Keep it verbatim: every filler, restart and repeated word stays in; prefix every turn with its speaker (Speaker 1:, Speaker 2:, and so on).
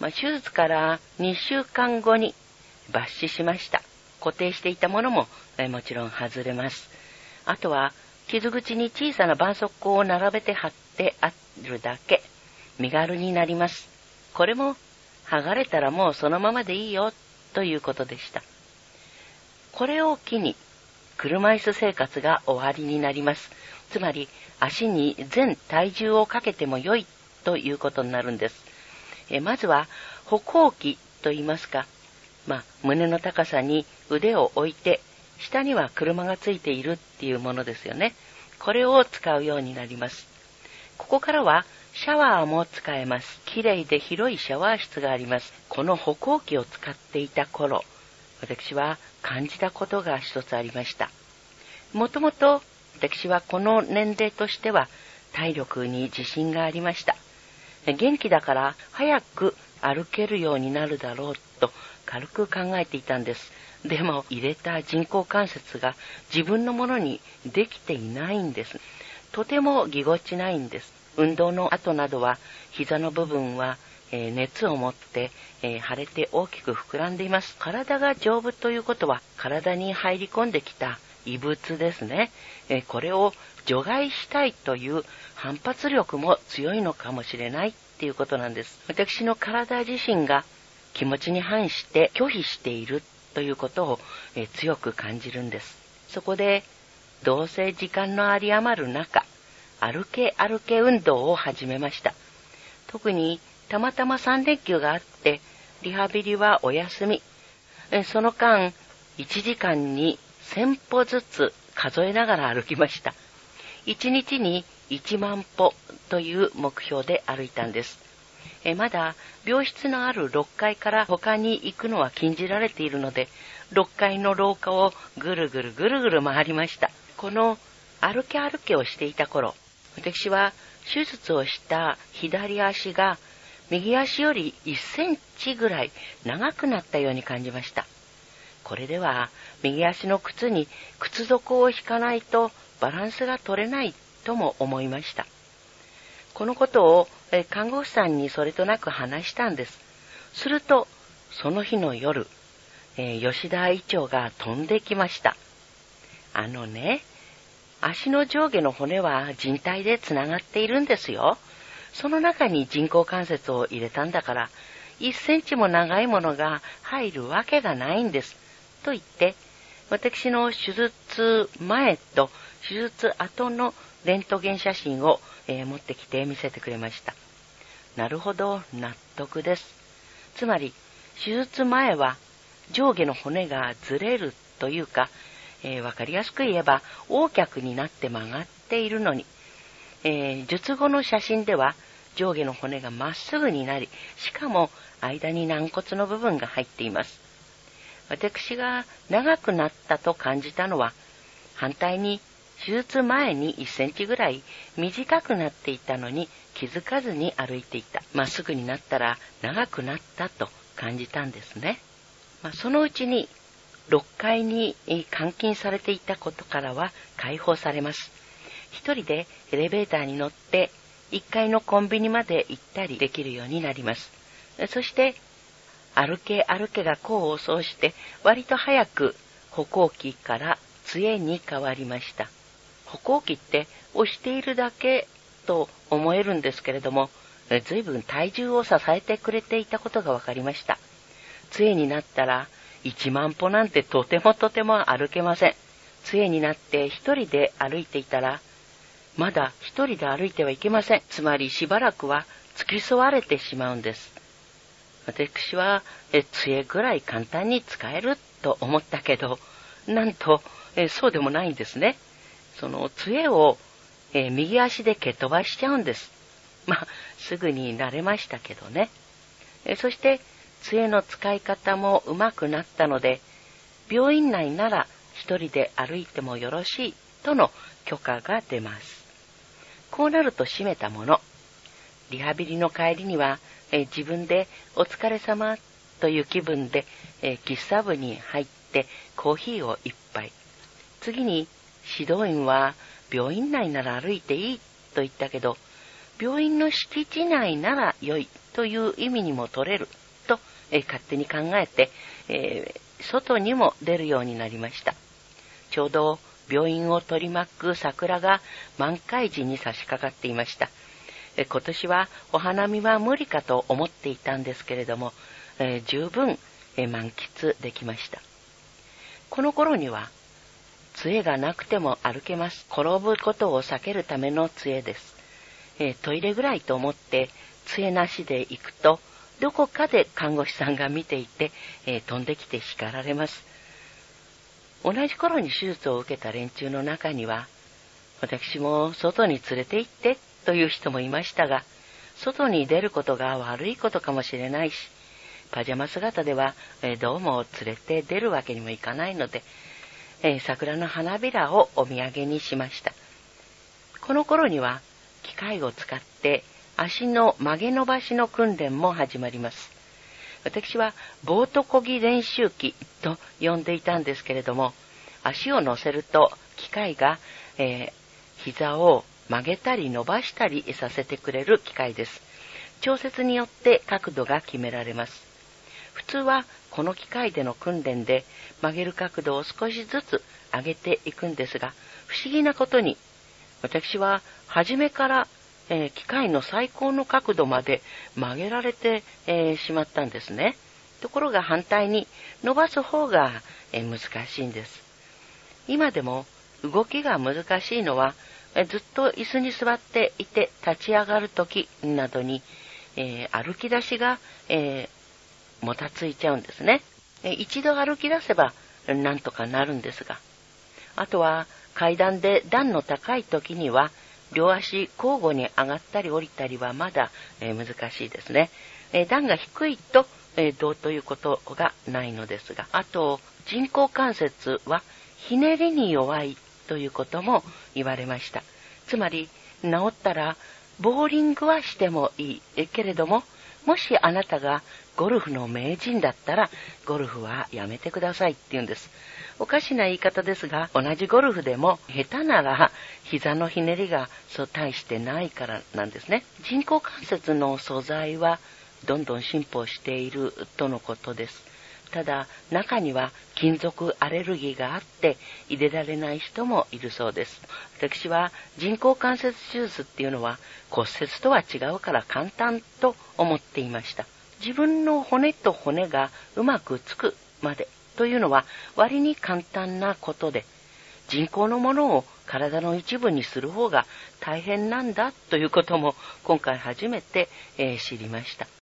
Speaker 1: まあ、手術からにしゅうかんごに抜歯しました。固定していたものもえもちろん外れます。あとは傷口に小さな絆創膏を並べて貼ってあるだけ。身軽になります。これも剥がれたらもうそのままでいいよということでした。これを機に車椅子生活が終わりになります。つまり足に全体重をかけても良いということになるんです。えまずは歩行器と言いますか、まあ、胸の高さに腕を置いて下には車がついているっていうものですよね。これを使うようになります。ここからはシャワーも使えます。きれいで広いシャワー室があります。この歩行器を使っていた頃、私は感じたことが一つありました。もともと私はこの年齢としては体力に自信がありました。元気だから早く歩けるようになるだろうと軽く考えていたんです。でも入れた人工関節が自分のものにできていないんです。とてもぎこちないんです。運動の後などは膝の部分は、えー、熱を持って、えー、腫れて大きく膨らんでいます。体が丈夫ということは体に入り込んできた異物ですね。えー、これを除外したいという反発力も強いのかもしれないっていうことなんです。私の体自身が気持ちに反して拒否しているということを、えー、強く感じるんです。そこでどうせ時間の有り余る中、歩け歩け運動を始めました。特にたまたまさん連休があってリハビリはお休み。えその間いちじかんにせん歩ずつ数えながら歩きました。いちにちにいちまん歩という目標で歩いたんです。えまだ病室のあるろっかいから他に行くのは禁じられているので、ろっかいの廊下をぐるぐるぐるぐる回りました。この歩け歩けをしていた頃、私は手術をした左足が右足よりいっセンチぐらい長くなったように感じました。これでは右足の靴に靴底を引かないとバランスが取れないとも思いました。このことを看護婦さんにそれとなく話したんです。するとその日の夜、えー、吉田医長が飛んできました。あのね、足の上下の骨は靭帯でつながっているんですよ。その中に人工関節を入れたんだから、いっセンチも長いものが入るわけがないんです。と言って、私の手術前と手術後のレントゲン写真を、えー、持ってきて見せてくれました。なるほど、納得です。つまり、手術前は上下の骨がずれるというか、えー、わかりやすく言えば横脚になって曲がっているのに、えー、術後の写真では上下の骨がまっすぐになり、しかも間に軟骨の部分が入っています。私が長くなったと感じたのは、反対に手術前にいっセンチぐらい短くなっていたのに気づかずに歩いていた。まっすぐになったら長くなったと感じたんですね。まあ、そのうちにろっかいに監禁されていたことからは解放されます。一人でエレベーターに乗っていっかいのコンビニまで行ったりできるようになります。そして歩け歩けが功を奏して割と早く歩行器から杖に変わりました。歩行器って押しているだけと思えるんですけれども、随分体重を支えてくれていたことが分かりました。杖になったらいちまん歩なんてとてもとても歩けません。杖になって一人で歩いていたら、まだ一人で歩いてはいけません。つまりしばらくは付き添われてしまうんです。私はえ杖ぐらい簡単に使えると思ったけど、なんとえそうでもないんですね。その杖をえ右足で蹴飛ばしちゃうんです。まあ、すぐに慣れましたけどね。えそして杖の使い方も上手くなったので、病院内なら一人で歩いてもよろしいとの許可が出ます。こうなると閉めたもの。リハビリの帰りには、え自分でお疲れ様という気分で、え喫茶部に入ってコーヒーを一杯。次に指導員は病院内なら歩いていいと言ったけど、病院の敷地内なら良いという意味にも取れると、えー、勝手に考えて、えー、外にも出るようになりました。ちょうど病院を取り巻く桜が満開時に差し掛かっていました。えー、今年はお花見は無理かと思っていたんですけれども、えー、十分、えー、満喫できました。この頃には杖がなくても歩けます。転ぶことを避けるための杖です。えー、トイレぐらいと思って杖なしで行くと、どこかで看護師さんが見ていて、えー、飛んできて叱られます。同じ頃に手術を受けた連中の中には、私も外に連れて行ってという人もいましたが、外に出ることが悪いことかもしれないし、パジャマ姿では、えー、どうも連れて出るわけにもいかないので、えー、桜の花びらをお土産にしました。この頃には機械を使って足の曲げ伸ばしの訓練も始まります。私はボート漕ぎ練習機と呼んでいたんですけれども、足を乗せると機械が、えー、膝を曲げたり伸ばしたりさせてくれる機械です。調節によって角度が決められます。普通はこの機械での訓練で曲げる角度を少しずつ上げていくんですが、不思議なことに私は初めから、えー、機械の最高の角度まで曲げられて、えー、しまったんですね。ところが反対に伸ばす方が、えー、難しいんです。今でも動きが難しいのは、えー、ずっと椅子に座っていて立ち上がるときなどに、えー、歩き出しが、えーもたついちゃうんですね。一度歩き出せばなんとかなるんですが、あとは階段で段の高い時には両足交互に上がったり降りたりはまだ、えー、難しいですね。えー、段が低いと、えー、どうということがないのですが、あと人工関節はひねりに弱いということも言われました。つまり治ったらボーリングはしてもいい、えけれども、もしあなたがゴルフの名人だったらゴルフはやめてくださいって言うんです。おかしな言い方ですが、同じゴルフでも下手なら膝のひねりがそう大してないからなんですね。人工関節の素材はどんどん進歩しているとのことです。ただ中には金属アレルギーがあって入れられない人もいるそうです。私は人工関節手術っていうのは骨折とは違うから簡単と思っていました。自分の骨と骨がうまくつくまでというのは割に簡単なことで、人工のものを体の一部にする方が大変なんだということも今回初めて、えー、知りました。